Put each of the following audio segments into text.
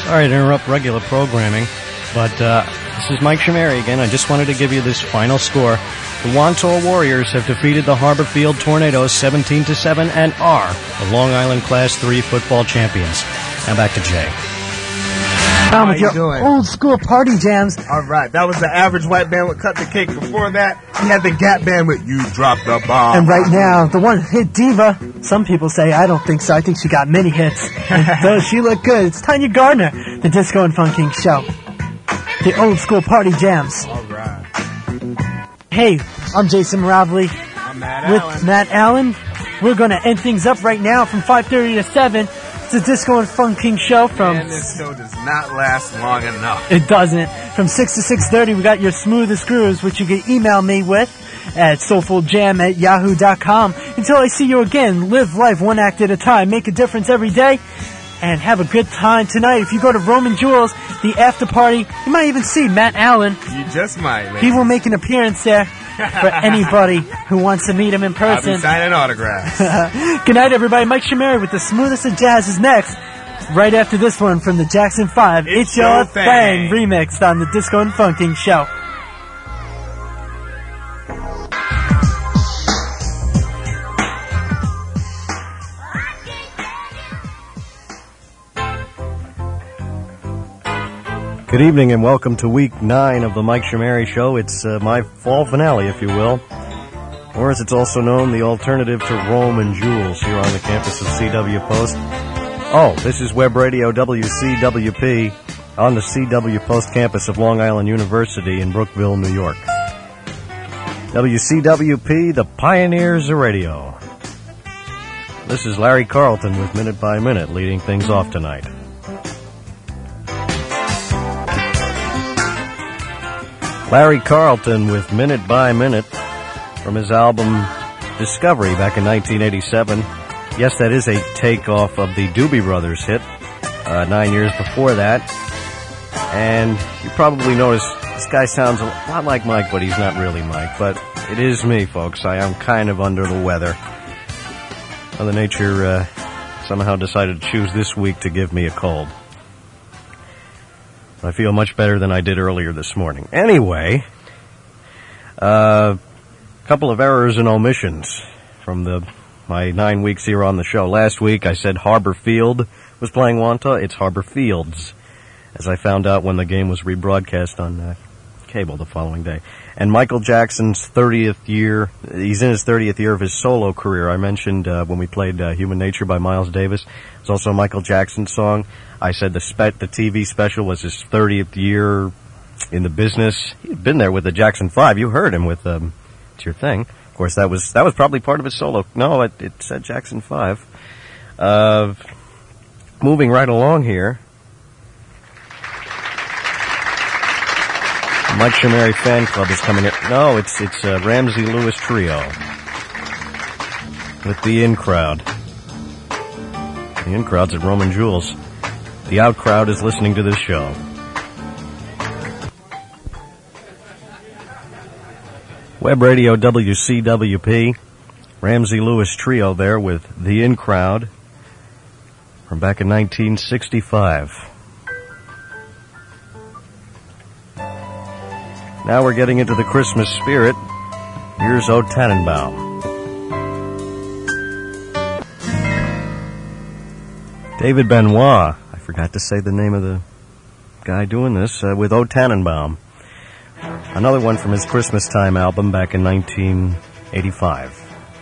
Sorry to interrupt regular programming, but this is Mike Shamari again. I just wanted to give you this final score. The Wantagh Warriors have defeated the Harbor Field Tornadoes 17-7 and are the Long Island Class 3 football champions. Now back to Jay. How with your old school party jams. All right, that was the Average White Band with Cut the Cake. Before that, we had the Gap Band with You Dropped the Bomb. And right now, the one hit diva. Some people say I don't think so. I think she got many hits. Does she look good? It's Tanya Gardner, the Disco and Funk King Show. The old school party jams. All right. Hey, I'm Jason Moravely. I'm Matt with Allen. Matt Allen. We're going to end things up right now from 5:30 to 7. The Disco and Funk King Show from... And this show does not last long enough. It doesn't. From 6 to 6:30, we got your smoothest grooves, which you can email me with at soulfuljam@yahoo.com. Until I see you again, live life one act at a time. Make a difference every day. And have a good time tonight. If you go to Roman Jewels, the after party, you might even see Matt Allen. You just might. He will make an appearance there for anybody who wants to meet him in person. I'll be signing autographs. Good night, everybody. Mike Shamari with the smoothest of jazz is next. Right after this one from the Jackson 5. It's Your Thing remixed on the Disco and Funk King Show. Good evening and welcome to week 9 of the Mike Shamari Show. It's my fall finale, if you will. Or as it's also known, the alternative to Roman Jewels here on the campus of CW Post. Oh, this is Web Radio WCWP on the CW Post campus of Long Island University in Brookville, New York. WCWP, the pioneers of radio. This is Larry Carlton with Minute by Minute leading things off tonight. Larry Carlton with Minute by Minute from his album Discovery back in 1987. Yes, that is a takeoff of the Doobie Brothers hit 9 years before that. And you probably noticed this guy sounds a lot like Mike, but he's not really Mike. But it is me, folks. I am kind of under the weather. Mother Nature somehow decided to choose this week to give me a cold. I feel much better than I did earlier this morning. Anyway, a couple of errors and omissions from my 9 weeks here on the show. Last week I said Harbor Field was playing Wantagh. It's Harbor Fields, as I found out when the game was rebroadcast on cable the following day. And Michael Jackson's 30th year, he's in his 30th year of his solo career. I mentioned when we played Human Nature by Miles Davis. It's also a Michael Jackson song. I said the TV special was his 30th year in the business. He'd been there with the Jackson 5. You heard him with It's Your Thing. Of course, that was probably part of his solo. No, it said Jackson 5. Moving right along here. Mike Shamari Fan Club is coming in. No, it's Ramsey Lewis Trio with the In Crowd. The In Crowd's at Roman Jewels. The Out Crowd is listening to this show. Web Radio WCWP. Ramsey Lewis Trio there with the In Crowd from back in 1965. Now we're getting into the Christmas spirit. Here's O Tannenbaum. David Benoit, I forgot to say the name of the guy doing this, with O Tannenbaum. Another one from his Christmas Time album back in 1985.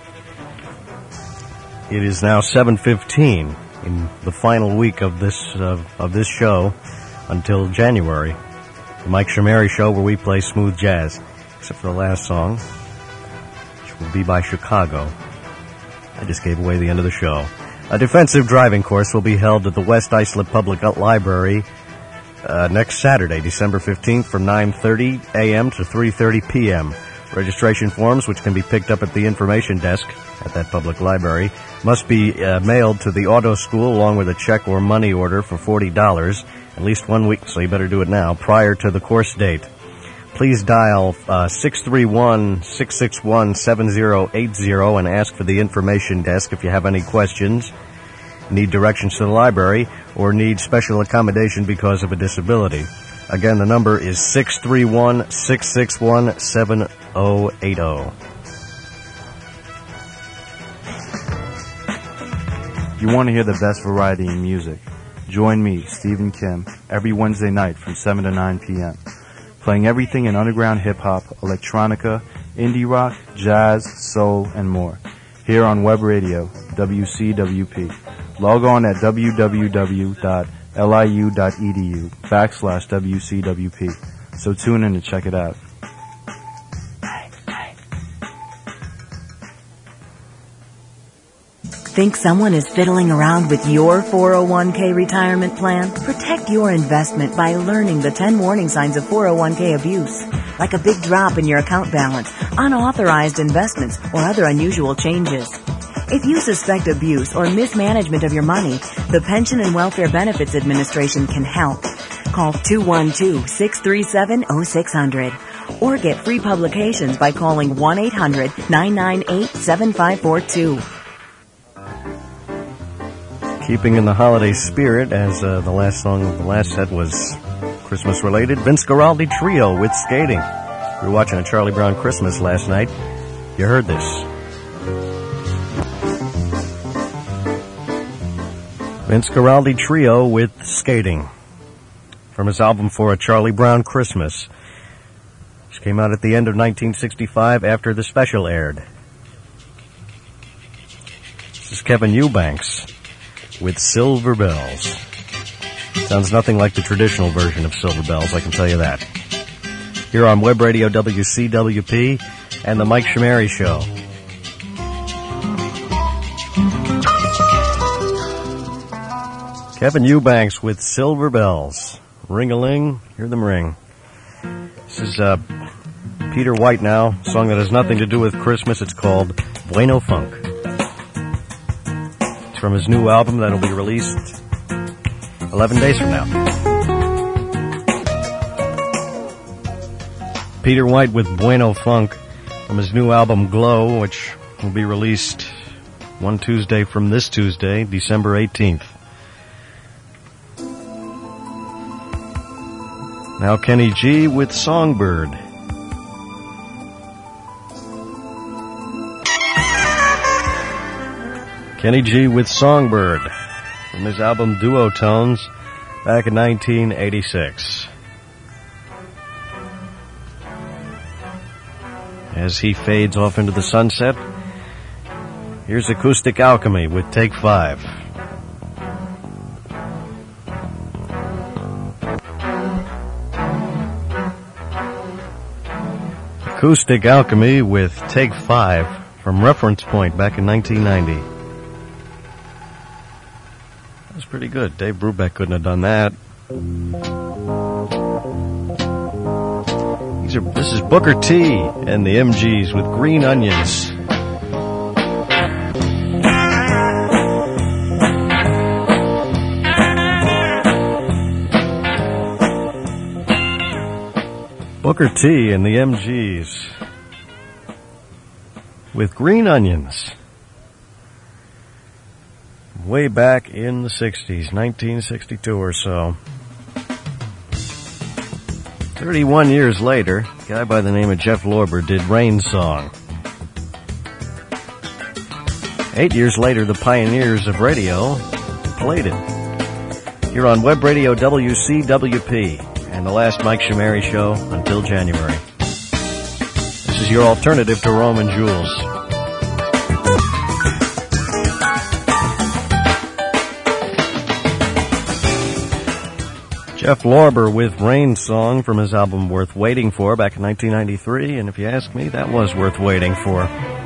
It is now 7:15 in the final week of this show until January. The Mike Shamari Show, where we play smooth jazz, except for the last song, which will be by Chicago. I just gave away the end of the show. A defensive driving course will be held at the West Islip Public Library next Saturday, December 15th, from 9:30 a.m. to 3:30 p.m. Registration forms, which can be picked up at the information desk at that public library, must be mailed to the auto school along with a check or money order for $40. At least 1 week, so you better do it now, prior to the course date. Please dial 631-661-7080 and ask for the information desk if you have any questions. need directions to the library, or need special accommodation because of a disability. Again, the number is 631-661-7080. If you want to hear the best variety in music, join me, Stephen Kim, every Wednesday night from 7 to 9 p.m., playing everything in underground hip-hop, electronica, indie rock, jazz, soul, and more, here on Web Radio, WCWP. Log on at www.liu.edu/WCWP. So tune in to check it out. Think someone is fiddling around with your 401k retirement plan? Protect your investment by learning the 10 warning signs of 401k abuse, like a big drop in your account balance, unauthorized investments, or other unusual changes. If you suspect abuse or mismanagement of your money, the Pension and Welfare Benefits Administration can help. Call 212-637-0600 or get free publications by calling 1-800-998-7542. Keeping in the holiday spirit, as the last song of the last set was Christmas-related, Vince Guaraldi Trio with Skating. We were watching a Charlie Brown Christmas last night. You heard this. Vince Guaraldi Trio with Skating, from his album For a Charlie Brown Christmas, which came out at the end of 1965 after the special aired. This is Kevin Eubanks with Silver Bells. Sounds nothing like the traditional version of Silver Bells, I can tell you that. Here on Web Radio WCWP and the Mike Shamari Show. Kevin Eubanks with Silver Bells. Ring-a-ling, hear them ring. This is Peter White now, a song that has nothing to do with Christmas. It's called Bueno Funk. It's from his new album that'll be released 11 days from now. Peter White with Bueno Funk from his new album Glow, which will be released one Tuesday from this Tuesday, December 18th. Now Kenny G with Songbird. Kenny G with Songbird from his album Duotones back in 1986. As he fades off into the sunset, here's Acoustic Alchemy with Take 5. Acoustic Alchemy with Take 5 from Reference Point back in 1990. That was pretty good. Dave Brubeck couldn't have done that. This is Booker T and the MGs with Green Onions. Booker T and the MGs with Green Onions. Way back in the 60s, 1962 or so. 31 years later, a guy by the name of Jeff Lorber did Rain Song. 8 years later, the pioneers of radio played it. Here on Web Radio WCWP. And the last Mike Shamari Show until January. This is your alternative to Roman Jules. Jeff Lorber with Rain Song from his album Worth Waiting For back in 1993, and if you ask me, that was worth waiting for.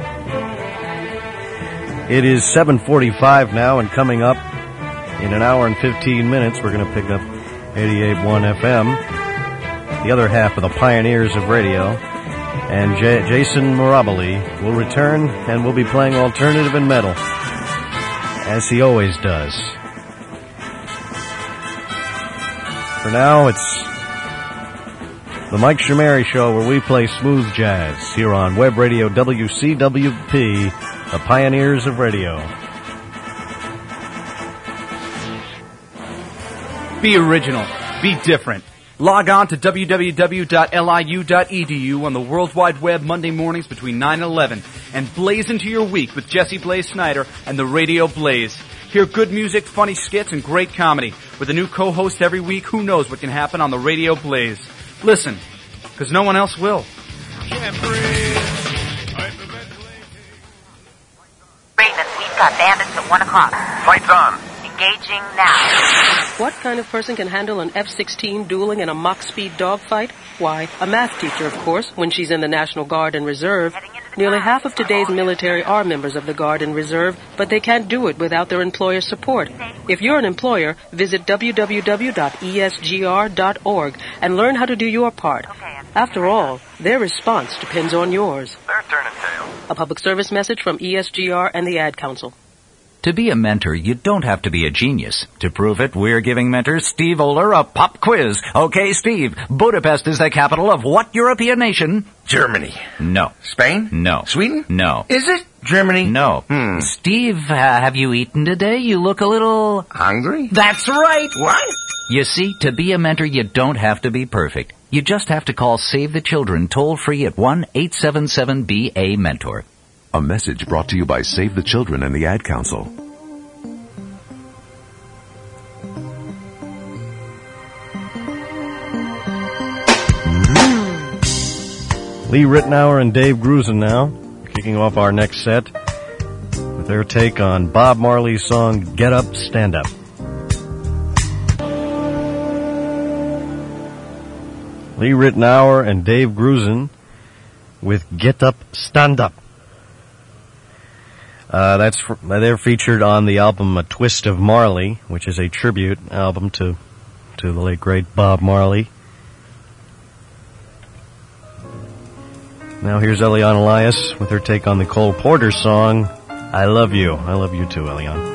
It is 7:45 now, and coming up in an hour and 15 minutes, we're going to pick up 88.1 FM, the other half of the pioneers of radio, and Jason Mirabile will return and will be playing alternative and metal, as he always does. For now, it's the Mike Shamari Show, where we play smooth jazz here on Web Radio WCWP, the pioneers of radio. Be original. Be different. Log on to www.liu.edu on the World Wide Web Monday mornings between 9 and 11 and blaze into your week with Jesse Blaze Snyder and the Radio Blaze. Hear good music, funny skits, and great comedy. With a new co-host every week, who knows what can happen on the Radio Blaze. Listen, because no one else will. Raven, we've got bandits at 1 o'clock. Fights on. Engaging now. What kind of person can handle an F-16 dueling in a Mach-speed dogfight? Why, a math teacher, of course, when she's in the National Guard and Reserve. Nearly half of today's military are members of the Guard and Reserve, but they can't do it without their employer support. If you're an employer, visit www.esgr.org and learn how to do your part. After all, their response depends on yours. Their turn and tail. A public service message from ESGR and the Ad Council. To be a mentor, you don't have to be a genius. To prove it, we're giving mentor Steve Oler a pop quiz. Okay, Steve, Budapest is the capital of what European nation? Germany. No. Spain? No. Sweden? No. Is it Germany? No. Steve, have you eaten today? You look a little... hungry? That's right! What? You see, to be a mentor, you don't have to be perfect. You just have to call Save the Children toll-free at 1-877-BA-MENTOR. A message brought to you by Save the Children and the Ad Council. Lee Ritenour and Dave Grusin now, kicking off our next set with their take on Bob Marley's song, Get Up, Stand Up. Lee Ritenour and Dave Grusin with Get Up, Stand Up. They're featured on the album A Twist of Marley, which is a tribute album to the late great Bob Marley. Now here's Eliane Elias with her take on the Cole Porter song, I Love You. I love you too, Eliane.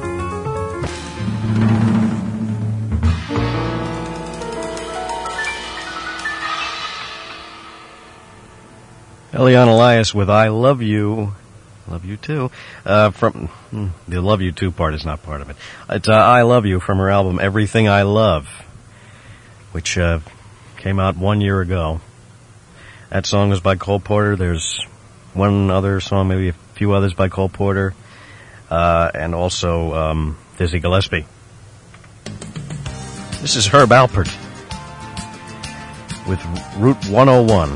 Eliane Elias with I Love You. Love You Too. From the Love You Too part is not part of it. It's I Love You from her album Everything I Love, which came out 1 year ago. That song is by Cole Porter. There's one other song, maybe a few others by Cole Porter, and also Dizzy Gillespie. This is Herb Alpert with Route 101.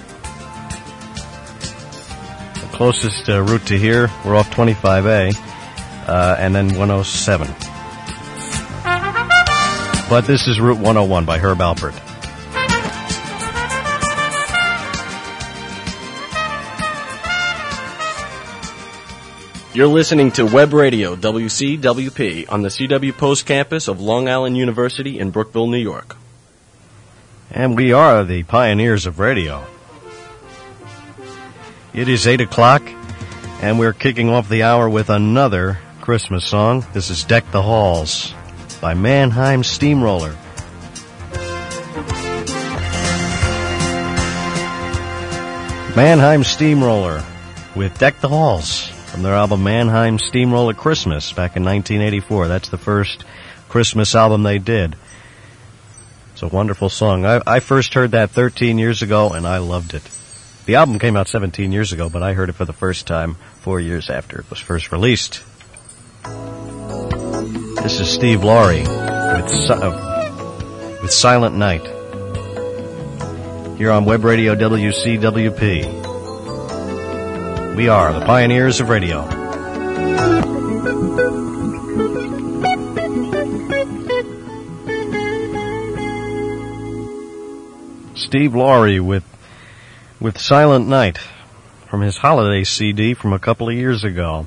Closest route to here, we're off 25A, and then 107. But this is Route 101 by Herb Alpert. You're listening to Web Radio WCWP on the CW Post campus of Long Island University in Brookville, New York. And we are the pioneers of radio. It is 8 o'clock, and we're kicking off the hour with another Christmas song. This is Deck the Halls by Mannheim Steamroller. Mannheim Steamroller with Deck the Halls from their album Mannheim Steamroller Christmas back in 1984. That's the first Christmas album they did. It's a wonderful song. I first heard that 13 years ago, and I loved it. The album came out 17 years ago, but I heard it for the first time 4 years after it was first released. This is Steve Laurie with Silent Night. Here on Web Radio WCWP. We are the pioneers of radio. Steve Laurie with Silent Night from his holiday CD from a couple of years ago.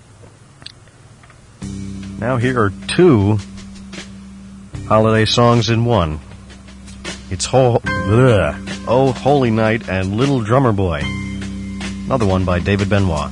Now here are two holiday songs in one. It's Oh Holy Night and Little Drummer Boy. Another one by David Benoit.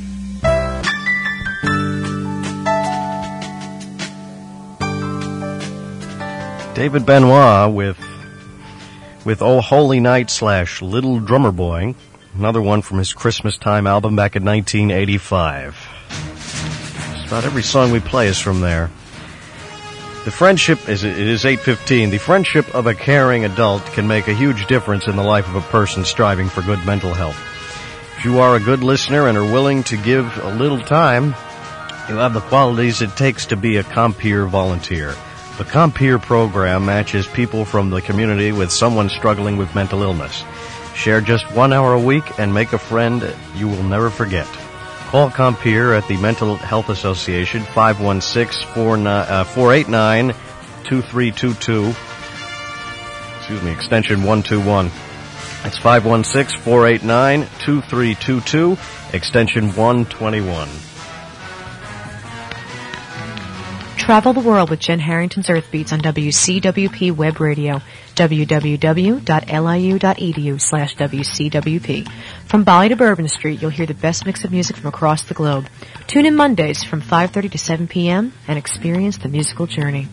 David Benoit with Oh Holy Night / Little Drummer Boy, another one from his Christmas Time album back in 1985. Just about every song we play is from there. The friendship it is 8:15. The friendship of a caring adult can make a huge difference in the life of a person striving for good mental health. If you are a good listener and are willing to give a little time, you have the qualities it takes to be a Compeer volunteer. The Compeer program matches people from the community with someone struggling with mental illness. Share just 1 hour a week and make a friend you will never forget. Call Compeer at the Mental Health Association, 516-489-2322. Extension 121. It's 516-489-2322, extension 121. Travel the world with Jen Harrington's Earth Beats on WCWP Web Radio, www.liu.edu/WCWP. From Bali to Bourbon Street, you'll hear the best mix of music from across the globe. Tune in Mondays from 5:30 to 7 p.m. and experience the musical journey.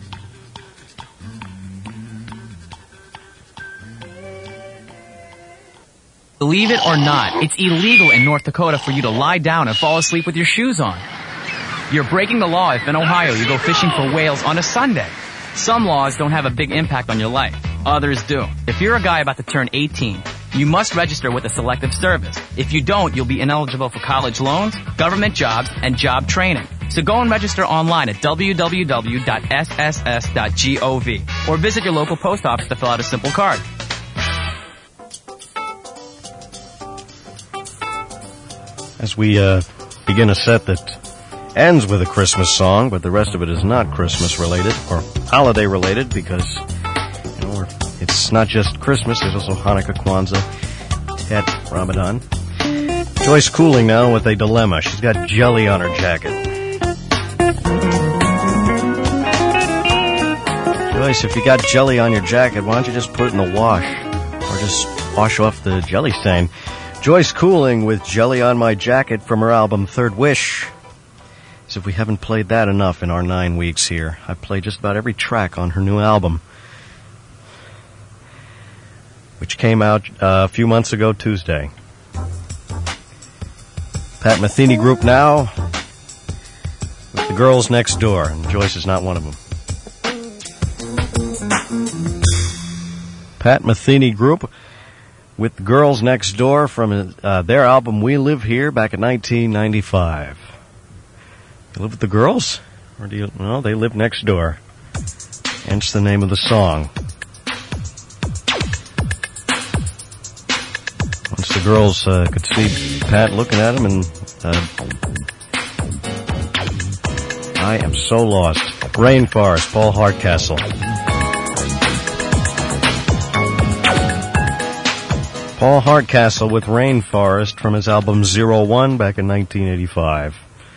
Believe it or not, it's illegal in North Dakota for you to lie down and fall asleep with your shoes on. You're breaking the law if in Ohio you go fishing for whales on a Sunday. Some laws don't have a big impact on your life. Others do. If you're a guy about to turn 18, you must register with a selective service. If you don't, you'll be ineligible for college loans, government jobs, and job training. So go and register online at www.sss.gov or visit your local post office to fill out a simple card. As we begin a set that ends with a Christmas song, but the rest of it is not Christmas related or holiday related because, it's not just Christmas, there's also Hanukkah, Kwanzaa, Tet, Ramadan. Joyce Cooling now with a dilemma. She's got jelly on her jacket. Joyce, if you got jelly on your jacket, why don't you just put it in the wash or just wash off the jelly stain? Joyce Cooling with Jelly on My Jacket from her album Third Wish. As if we haven't played that enough in our 9 weeks here. I've played just about every track on her new album, which came out a few months ago Tuesday. Pat Metheny Group now with the Girls Next Door, and Joyce is not one of them. Pat Metheny Group with the Girls Next Door from their album We Live Here back in 1995. You live with the girls? Or do you... No, they live next door. Hence the name of the song. Once the girls could see Pat looking at him and... I am so lost. Rainforest, Paul Hardcastle. Paul Hardcastle with Rainforest from his album 01 back in 1985.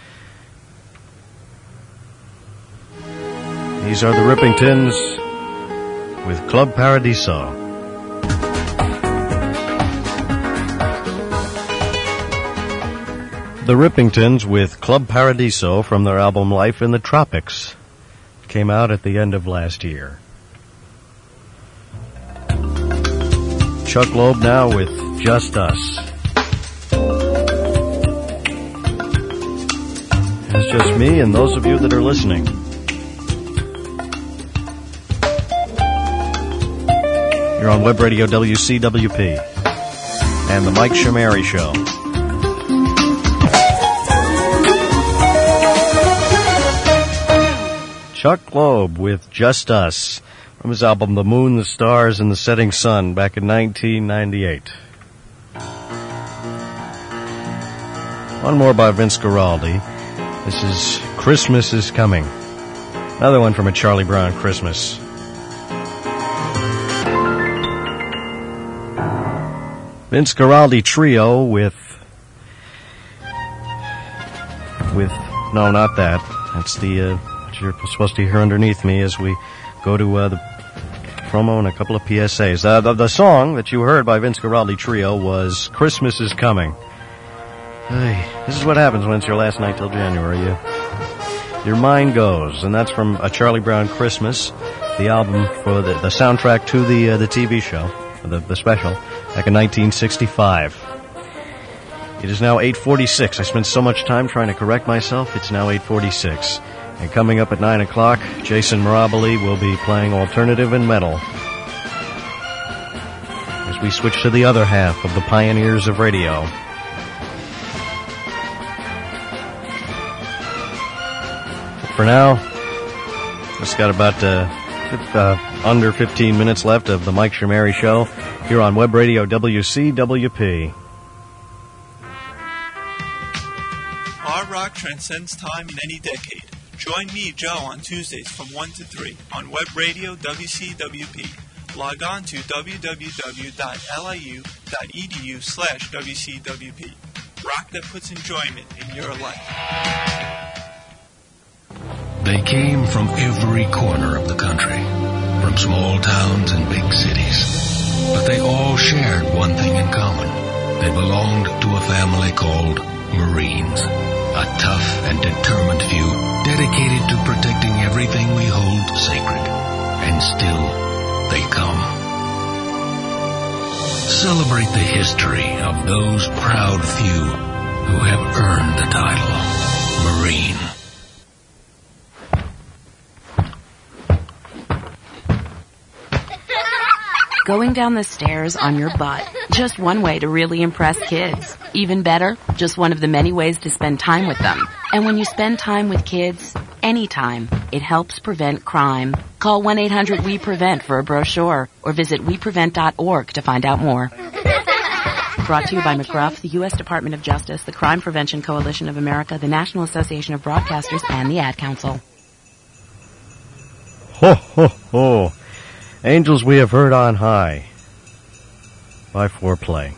These are the Rippingtons with Club Paradiso. The Rippingtons with Club Paradiso from their album Life in the Tropics. Came out at the end of last year. Chuck Loeb now with Just Us. It's just me and those of you that are listening. You're on Web Radio WCWP and the Mike Shamari Show. Chuck Loeb with Just Us from his album The Moon, the Stars, and the Setting Sun back in 1998. One more by Vince Guaraldi. This is Christmas is Coming. Another one from a Charlie Brown Christmas. Vince Guaraldi Trio with no, not that. That's the what you're supposed to hear underneath me as we go to the promo and a couple of PSAs. The song that you heard by Vince Guaraldi Trio was Christmas is Coming. Hey, this is what happens when it's your last night till January. Your mind goes, and that's from a Charlie Brown Christmas, the album for the soundtrack to the TV show, the special, back in 1965. It is now 8:46. I spent so much time trying to correct myself. It's now 8:46. And coming up at 9 o'clock, Jason Mirabile will be playing alternative and metal. As we switch to the other half of the Pioneers of Radio. For now, just got about under 15 minutes left of the Mike Shamari Show here on Web Radio WCWP. Hard rock transcends time in any decade. Join me, Joe, on Tuesdays from 1 to 3 on Web Radio WCWP. Log on to www.liu.edu/WCWP. Rock that puts enjoyment in your life. They came from every corner of the country, from small towns and big cities. But they all shared one thing in common. They belonged to a family called Marines. A tough and determined few dedicated to protecting everything we hold sacred. And still, they come. Celebrate the history of those proud few who have earned the title Marine. Going down the stairs on your butt. Just one way to really impress kids. Even better, just one of the many ways to spend time with them. And when you spend time with kids, anytime, it helps prevent crime. Call 1-800-WE-PREVENT for a brochure or visit weprevent.org to find out more. Brought to you by McGruff, the U.S. Department of Justice, the Crime Prevention Coalition of America, the National Association of Broadcasters, and the Ad Council. Ho, ho, ho. Angels we have heard on high by Foreplay.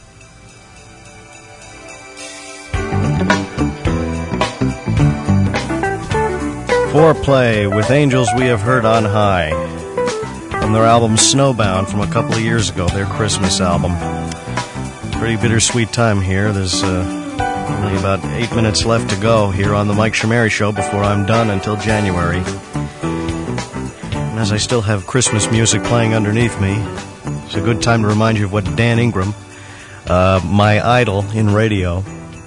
Foreplay with Angels we have heard on high from their album Snowbound from a couple of years ago, their Christmas album. Pretty bittersweet time here. There's only about 8 minutes left to go here on the Mike Shamari Show before I'm done until January. As I still have Christmas music playing underneath me, it's a good time to remind you of what Dan Ingram, my idol in radio,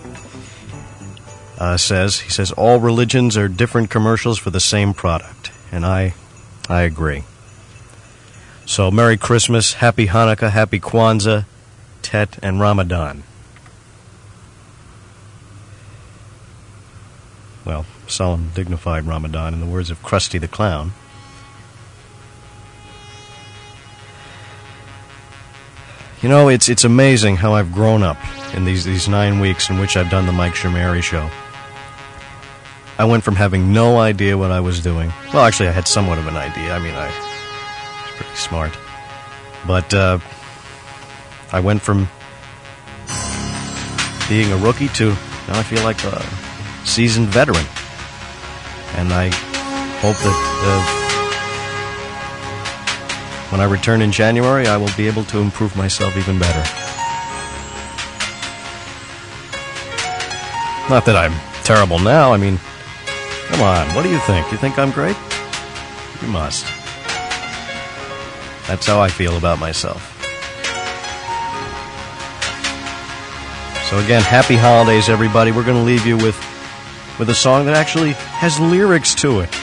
says. He says, all religions are different commercials for the same product. And I agree. So Merry Christmas, Happy Hanukkah, Happy Kwanzaa, Tet, and Ramadan. Well, solemn, dignified Ramadan, in the words of Krusty the Clown. You know, it's amazing how I've grown up in these 9 weeks in which I've done the Mike Shamari Show. I went from having no idea what I was doing. Well, actually, I had somewhat of an idea. I mean, I was pretty smart. But I went from being a rookie to now I feel like a seasoned veteran. And I hope that when I return in January, I will be able to improve myself even better. Not that I'm terrible now. I mean, come on, what do you think? You think I'm great? You must. That's how I feel about myself. So again, happy holidays, everybody. We're going to leave you with a song that actually has lyrics to it.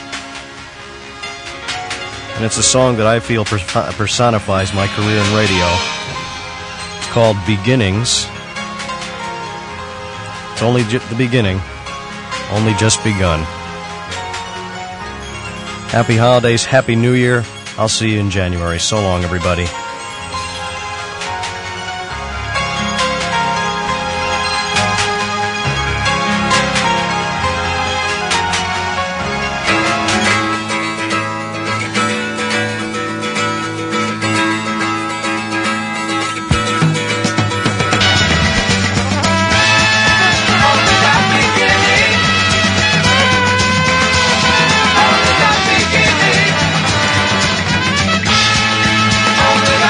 And it's a song that I feel personifies my career in radio. It's called Beginnings. It's only the beginning. Only just begun. Happy holidays, Happy New Year. I'll see you in January. So long, everybody. Only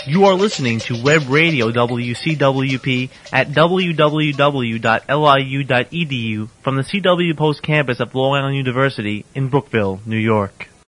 You are listening to Web Radio WCWP at www.liu.edu from the CW Post campus of Long Island University in Brookville, New York.